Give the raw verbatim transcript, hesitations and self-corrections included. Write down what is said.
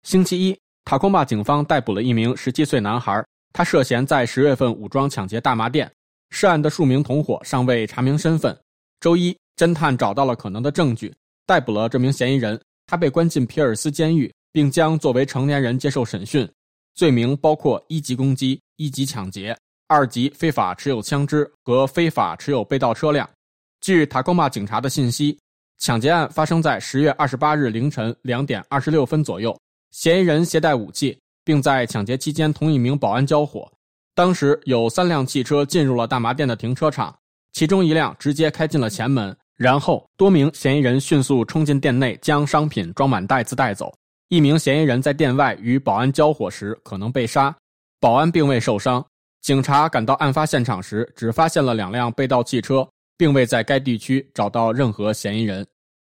星期一，塔科马警方逮捕了一名十七岁男孩，他涉嫌在十月份武装抢劫大麻店。涉案的数名同伙尚未查明身份。周一，侦探找到了可能的证据，逮捕了这名嫌疑人。他被关进皮尔斯监狱，并将作为成年人接受审讯。罪名包括一级攻击、一级抢劫、二级非法持有枪支和非法持有被盗车辆。据塔科马警察的信息，抢劫案发生在十月二十八日凌晨两点二十六分左右。嫌疑人携带武器，并在抢劫期间同一名保安交火。当时有三辆汽车进入了大麻店的停车场，其中一辆直接开进了前门，然后多名嫌疑人迅速冲进店内，将商品装满袋子带走。一名嫌疑人在店外与保安交火时可能被杀，保安并未受伤。警察赶到案发现场时，只发现了两辆被盗汽车，并未在该地区找到任何嫌疑人。